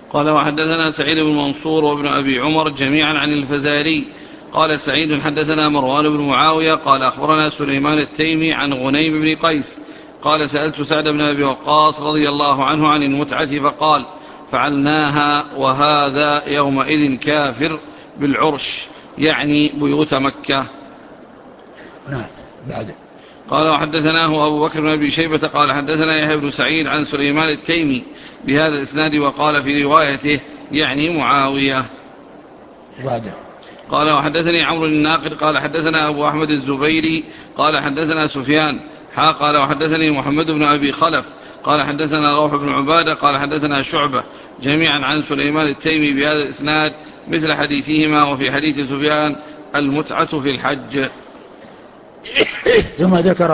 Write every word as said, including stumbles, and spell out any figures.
قال وحدثنا سعيد بن منصور وابن أبي عمر جميعا عن الفزاري قال سعيد حدثنا مروان بن معاوية قال أخبرنا سليمان التيمي عن غنيم بن قيس قال سألت سعد بن أبي وقاص رضي الله عنه عن المتعة فقال فعلناها وهذا يومئذ كافر بالعرش يعني بيوت مكة. نعم. بعد. قال وحدثناه أبو بكر بن أبي شيبة قال حدثنا يحيى بن سعيد عن سليمان التيمي بهذا الإسناد وقال في روايته يعني معاوية. بعد. قال وحدثني عمرو الناقد قال حدثنا أبو أحمد الزبيري قال حدثنا سفيان حا قال وحدثني محمد بن أبي خلف قال حدثنا روح بن عبادة قال حدثنا شعبة جميعا عن سليمان التيمي بهذا الإسناد مثل حديثهما. وفي حديث سفيان المتعة في الحج. ثم ذكر